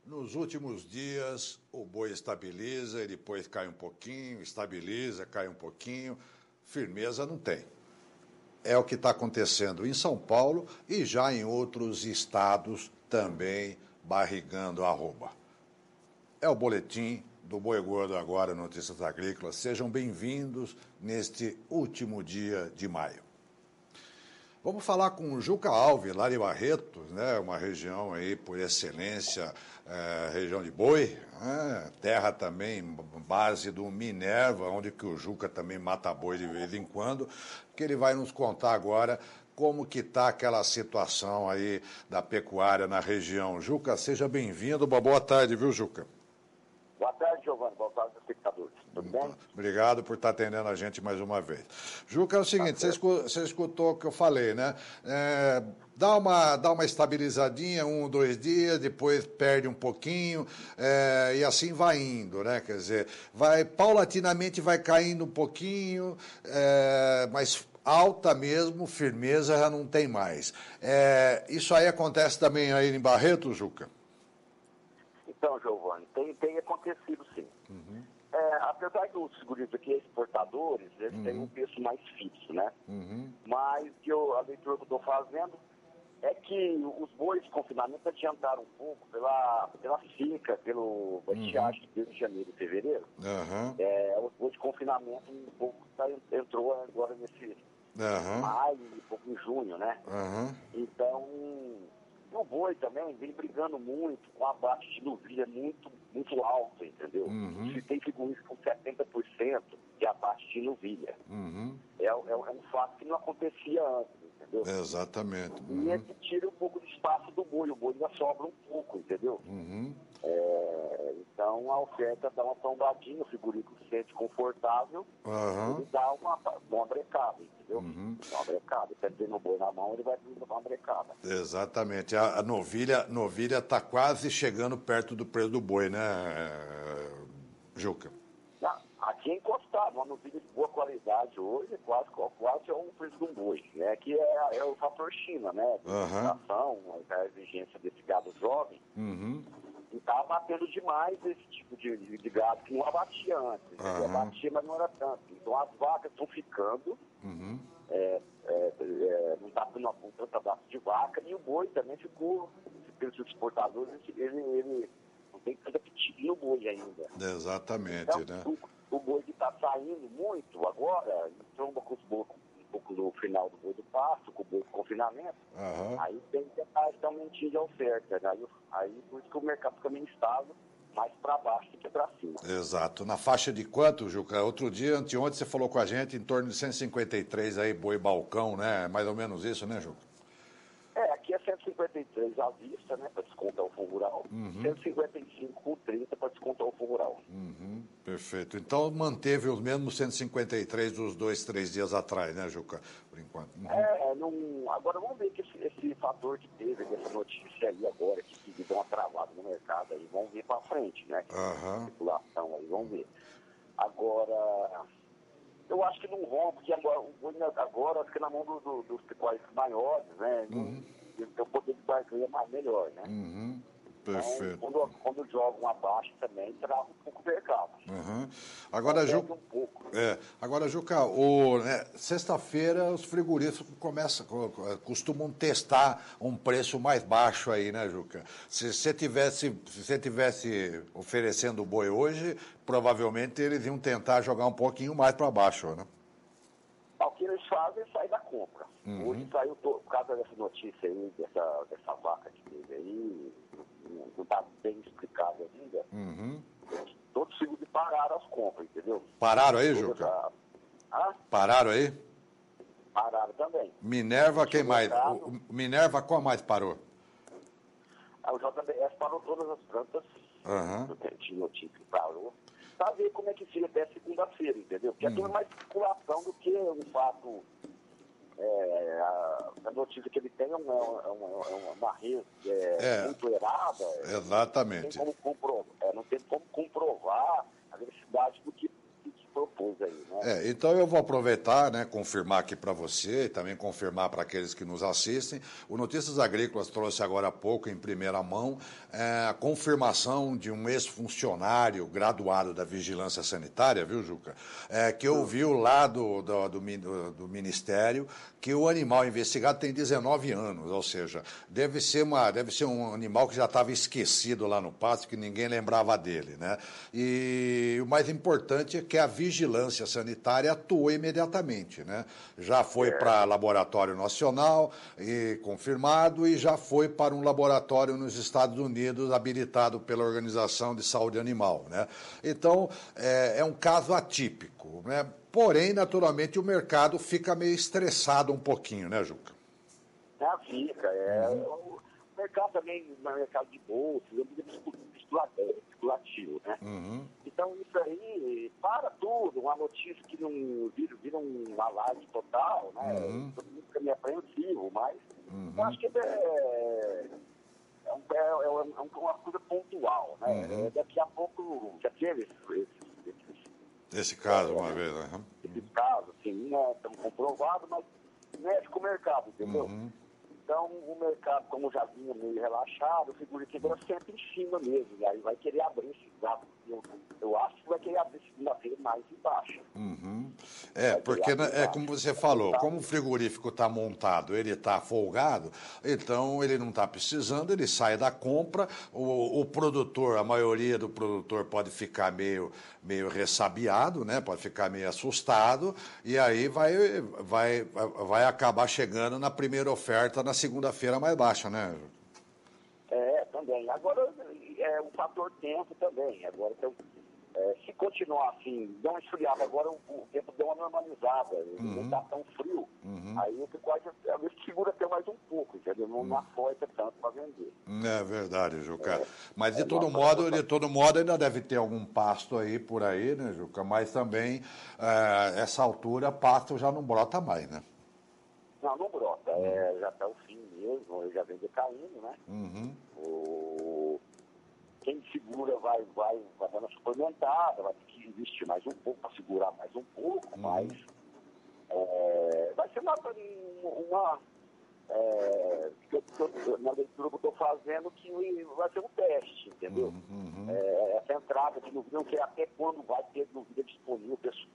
Nos últimos dias, o boi estabiliza, e depois cai um pouquinho, estabiliza, cai um pouquinho, firmeza não tem. É o que está acontecendo em São Paulo e já em outros estados também barrigando a arroba. É o boletim do Boi Gordo agora, Notícias Agrícolas. Sejam bem-vindos neste último dia de maio. Vamos falar com o Juca Alves, lá de Barretos, né? Uma região aí por excelência, região de boi, terra também, base do Minerva, onde que o Juca também mata boi de vez em quando, que ele vai nos contar agora como que está aquela situação aí da pecuária na região. Juca, seja bem-vindo, uma boa tarde, viu, Juca? Boa tarde, Giovanni. Boa tarde, espectadores. Tudo bem? Obrigado por estar atendendo a gente mais uma vez. Juca, é o seguinte, você escutou o que eu falei, né? Dá uma estabilizadinha, 1 ou 2 dias, depois perde um pouquinho, e assim vai indo, né? Quer dizer, paulatinamente vai caindo um pouquinho, mas alta mesmo, firmeza já não tem mais. Isso aí acontece também aí em Barretos, Juca? Então, Giovanni, tem acontecido sim. Uhum. Apesar dos seguros aqui exportadores, eles têm um preço mais fixo, né? Uhum. Mas a leitura que eu estou fazendo é que os bois de confinamento adiantaram um pouco pela seca, pelo estiagem que deu em janeiro e fevereiro. Uhum. Os bois de confinamento um pouco entrou agora nesse maio, um pouco em junho, né? Uhum. Então, o boi também vem brigando muito com abate de novilha muito, muito alto, entendeu? Uhum. Se tem figuras com 70% de abate de novilha. Uhum. É um fato que não acontecia antes, entendeu? Exatamente. E Uhum. esse tira um pouco de espaço do boi, o boi ainda sobra um pouco, entendeu? Uhum. Então a oferta dá uma tombadinha, o figurino se sente confortável, ele dá uma brecada, entendeu? Dá uma brecada. Se ele tem o boi na mão, ele vai dar uma brecada. Exatamente. A novilha está quase chegando perto do preço do boi, né, Juca? Aqui é encostado, uma novilha de boa qualidade hoje, quase é um preço de um boi, né? Que é o fator China, né? A alimentação, a exigência desse gado jovem. Uhum. E está abatendo demais esse tipo de gado que não abatia antes. Abatia, mas não era tanto. Então as vacas estão ficando, não está dando tanto abaixo de vaca, e o boi também ficou, pelos exportadores, ele não tem tanto apetite no boi ainda. Exatamente, então, né? O boi que está saindo muito agora, tromba com os bois um pouco no final do boi do pasto, com o boi de confinamento, aí tem que estar aumentinho de oferta, né? Aí por isso que o mercado fica meio instável, mais para baixo do que para cima. Exato. Na faixa de quanto, Juca? Outro dia, anteontem, você falou com a gente em torno de 153 aí, boi balcão, né? Mais ou menos isso, né, Juca? Aqui é 153 à vista, né, para descontar o fundo rural. 155 com 30 para descontar o fundo rural. Perfeito. Então manteve os mesmos 153 dos 2, 3 dias atrás, né, Juca? Por enquanto. Agora vamos ver que esse fator que teve, dessa notícia aí agora, que deu uma travada no mercado aí, vamos ver para frente, né? Circulação aí, vamos ver. Agora, eu acho que não vão, porque agora acho que na mão dos pecuários maiores, né? O poder de barganha é mais melhor, né? Perfeito. Então, quando jogam abaixo também, trava um pouco o mercado. Agora, Juca, sexta-feira os frigoríficos costumam testar um preço mais baixo aí, né, Juca? Se você tivesse oferecendo o boi hoje, provavelmente eles iam tentar jogar um pouquinho mais para baixo, né? O que eles fazem é sair da compra. Hoje saiu, por causa dessa notícia aí, dessa vaca que teve aí, não está bem explicado ainda, todos os seguros pararam as compras, entendeu? Pararam aí, Juca? Pararam aí? Pararam também. Minerva, quem mais? Minerva, qual mais parou? O JBS parou todas as plantas, tinha notícia que parou, para ver como é que fica até segunda-feira, entendeu? Porque é tudo mais especulação do que um fato. A notícia que ele tem é uma rede muito errada. Exatamente. Não tem como comprovar a veracidade do que propôs aí, né? Então eu vou aproveitar, né, confirmar aqui para você e também confirmar para aqueles que nos assistem. O Notícias Agrícolas trouxe agora há pouco, em primeira mão, a confirmação de um ex-funcionário graduado da Vigilância Sanitária, viu, Juca? Que ouviu lá do Ministério que o animal investigado tem 19 anos, ou seja, deve ser um animal que já estava esquecido lá no pasto, que ninguém lembrava dele, né? E o mais importante é que a Vigilância Sanitária atuou imediatamente, né? Já foi para laboratório nacional e confirmado e já foi para um laboratório nos Estados Unidos habilitado pela Organização de Saúde Animal, né? Então, é um caso atípico, né? Porém, naturalmente, o mercado fica meio estressado um pouquinho, né, Juca? Fica. O mercado também, no mercado de bolsa, é muito especulativo, né? Então, isso aí, para tudo, uma notícia que não vira um alarde total, né? Todo mundo fica meio apreensivo, mas eu acho que uma coisa pontual, né? Daqui a pouco já teve esse caso, uma vez, né? Esses casos, assim, né, estão comprovados, mas mexe com o mercado, entendeu? Então, o mercado, como já vinha meio relaxado, o seguro-quebra sempre em cima mesmo, e aí vai querer abrir esse gado. Eu acho que vai querer abrir segunda-feira mais embaixo. Porque como você falou, como o frigorífico está montado, ele está folgado, então ele não está precisando, ele sai da compra, o produtor, a maioria do produtor pode ficar meio ressabiado, né? Pode ficar meio assustado, e aí vai acabar chegando na primeira oferta na segunda-feira mais baixa, né? Também. Agora, um fator tempo também. Agora, se continuar assim, dá uma esfriada, agora o tempo deu uma normalizada, não está tão frio, aí você pode, às vezes, segura até mais um pouco, entendeu? Não afoita tanto para vender. É verdade, Juca. Mas, de todo modo, ainda deve ter algum pasto aí por aí, né, Juca? Mas também, essa altura, pasto já não brota mais, né? Não brota. Já está o fim mesmo, ele já vem decaindo, né? Quem segura vai dando uma suplementada, vai ter que investir mais um pouco para segurar mais um pouco, mas vai ser na leitura que eu estou fazendo, que vai ser um teste, entendeu? Essa entrada de dúvida, não sei até quando vai ter dúvida disponível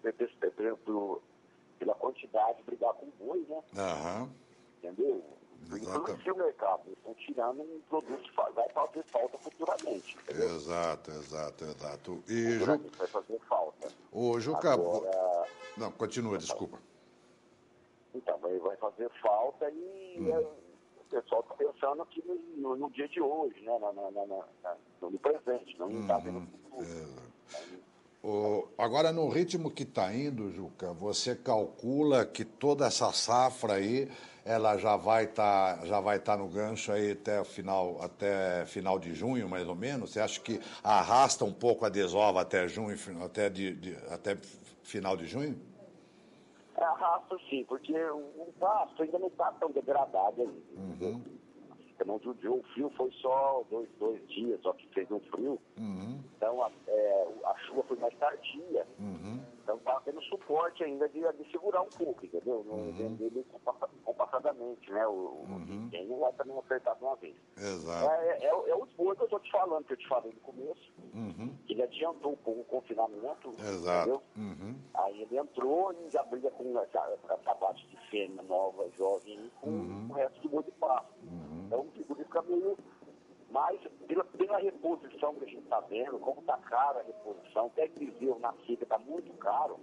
pela quantidade de brigar com o boi, né? Entendeu? Influencia o mercado, eles estão tirando um produto que vai fazer falta futuramente. Entendeu? Exato. E vai fazer falta. Juca, agora, não, continua, desculpa. Então, vai fazer falta e o pessoal está pensando aqui no dia de hoje, né? No presente, não está vendo no futuro. Agora, no ritmo que está indo, Juca, você calcula que toda essa safra aí, ela já vai estar no gancho aí até final de junho, mais ou menos? Você acha que arrasta um pouco a desova até junho, até final de junho? Arrasta sim, porque o pasto ainda não está tão degradado ainda. Não judiou, o frio foi só dois dias, só que fez um frio. Então a chuva foi mais tardia. Então está tendo suporte ainda de segurar um pouco, entendeu? Não vender compassadamente, né? O quem não vai também apertar de uma vez. Exato. É o esforço que eu estou te falando, que eu te falei no começo. Ele adiantou um pouco o confinamento. Exato. Entendeu? Aí ele entrou e já briga com essa parte de fêmea nova, jovem, com o resto do boi de pasto. Então o seguro fica meio mais pela reposição que a gente está vendo, como está cara a reposição, até Viseu na seca está muito caro.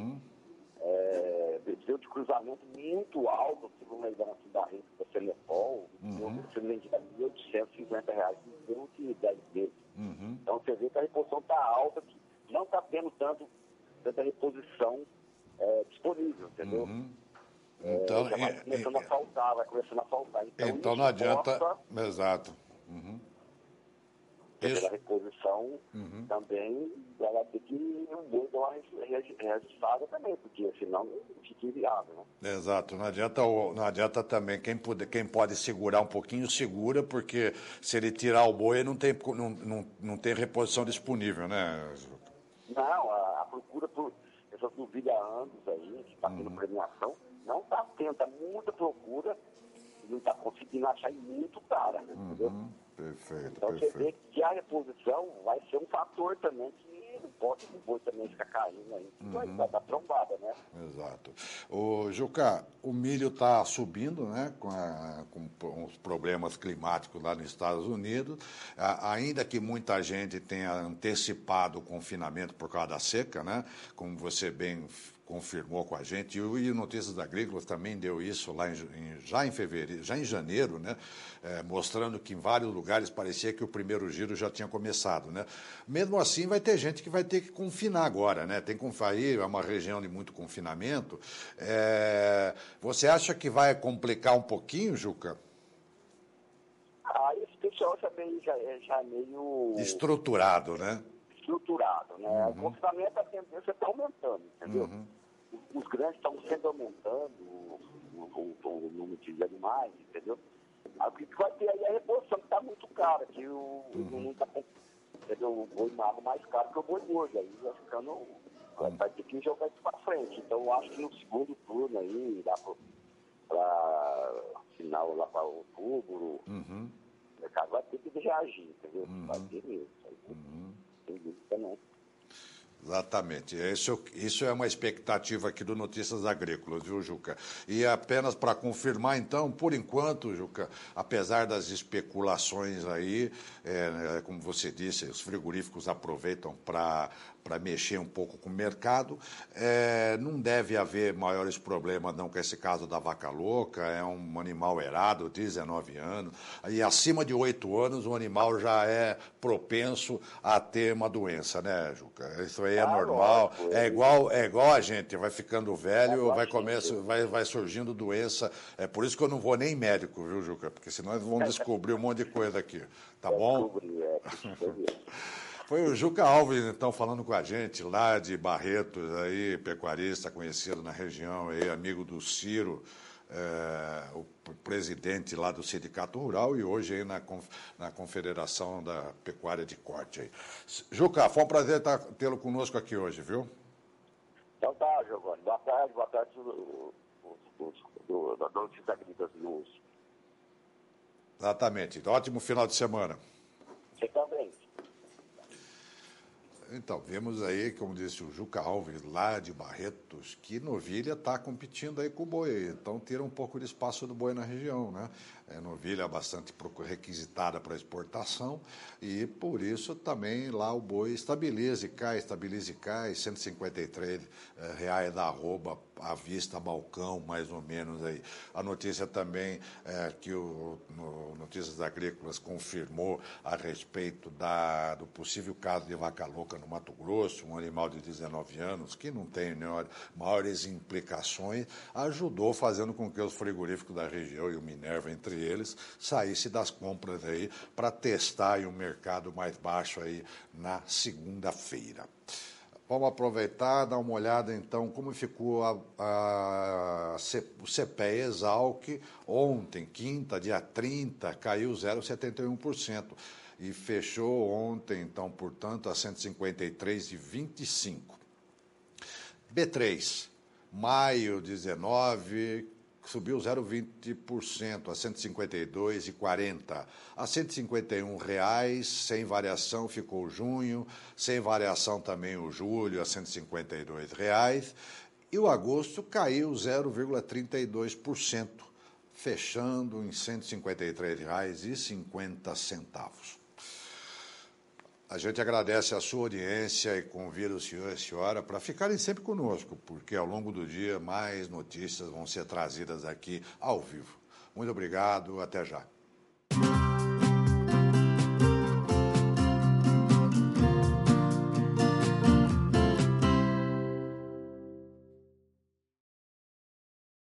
Viseu de cruzamento muito alto, segundo a ideia da rede da Celepol, você vende a R$1.850 Viseu que 10 vezes. Então você vê que a reposição está alta, que não está tendo tanta reposição disponível, entendeu? Então, vai começando a faltar. Então não adianta. Exato. A reposição também ela tem que o boi dar uma reajustada também, porque senão fica inviável, né? Exato, não adianta também, quem pode segurar um pouquinho, segura, porque se ele tirar o boi, não tem reposição disponível, né? Não, a procura pessoas duvidam há anos aí, que está tendo premiação, não está tendo, está muita procura, e não está conseguindo achar muito cara, entendeu? Perfeito, então perfeito. Você vê que a reposição vai ser um fator também que não pode o boi também ficar caindo aí, vai dar trombada, né? Exato. Ô, Juca, o milho está subindo, né, com os problemas climáticos lá nos Estados Unidos, ainda que muita gente tenha antecipado o confinamento por causa da seca, né, como você bem confirmou com a gente, e o Notícias Agrícolas também deu isso lá já em fevereiro, já em janeiro, né, mostrando que em vários lugares parecia que o primeiro giro já tinha começado, né. Mesmo assim, vai ter gente que vai ter que confinar agora, né, tem que confinar, é uma região de muito confinamento. Você acha que vai complicar um pouquinho, Juca? Esse pessoal já é meio... Estruturado, né? Estruturado, né? O confinamento, a tendência está aumentando, entendeu? Os grandes estão sempre aumentando o número de animais, entendeu? O que vai ter aí é a reposição, que está muito cara, que o boi magro mais caro que o boi gordo, aí vai ficando... Vai ter que jogar isso para frente. Então, eu acho que no segundo turno aí, lá para final, lá para outubro, o mercado vai ter que reagir, entendeu? Vai ter mesmo. Tem dúvida, não. Exatamente. Isso é uma expectativa aqui do Notícias Agrícolas, viu, Juca? E apenas para confirmar, então, por enquanto, Juca, apesar das especulações aí, como você disse, os frigoríficos aproveitam para mexer um pouco com o mercado, não deve haver maiores problemas não com esse caso da vaca louca, é um animal errado, 19 anos, e acima de 8 anos o animal já é propenso a ter uma doença, né, Juca? Isso aí é normal, lógico, é igual a gente, vai ficando velho, vai surgindo doença, é por isso que eu não vou nem em médico, viu, Juca? Porque senão eles vão descobrir um monte de coisa aqui, tá bom? Foi o Juca Alves, então, falando com a gente lá de Barretos, aí, pecuarista conhecido na região, aí, amigo do Ciro, o presidente lá do Sindicato Rural e hoje aí na Confederação da Pecuária de Corte. Aí. Juca, foi um prazer tê-lo conosco aqui hoje, viu? Então tá, Giovanni. Boa tarde da Notícias Agrícolas News. Exatamente. Ótimo final de semana. Você também. Então, vemos aí, como disse o Juca Alves, lá de Barretos, que novilha está competindo aí com o boi. Então, tira um pouco de espaço do boi na região, né? Novilha bastante requisitada para exportação e, por isso, também lá o boi estabiliza e cai, R$153 da arroba à vista, balcão, mais ou menos aí. A notícia também que o Notícias Agrícolas confirmou a respeito do possível caso de vaca louca no Mato Grosso, um animal de 19 anos, que não tem maiores implicações, ajudou fazendo com que os frigoríficos da região e o Minerva, entre eles, saísse das compras aí para testar aí um mercado mais baixo aí na segunda-feira. Vamos aproveitar, dar uma olhada, então, como ficou o CPEA Exalc ontem, quinta, dia 30, caiu 0,71% e fechou ontem, então, portanto, a 153,25. B3, maio 19, subiu 0,20% a R$ 152,40. A R$ 151,00, sem variação, ficou junho, sem variação também o julho, a R$ 152,00. E o agosto caiu 0,32%, fechando em R$ 153,50. A gente agradece a sua audiência e convida o senhor e a senhora para ficarem sempre conosco, porque ao longo do dia mais notícias vão ser trazidas aqui ao vivo. Muito obrigado, até já.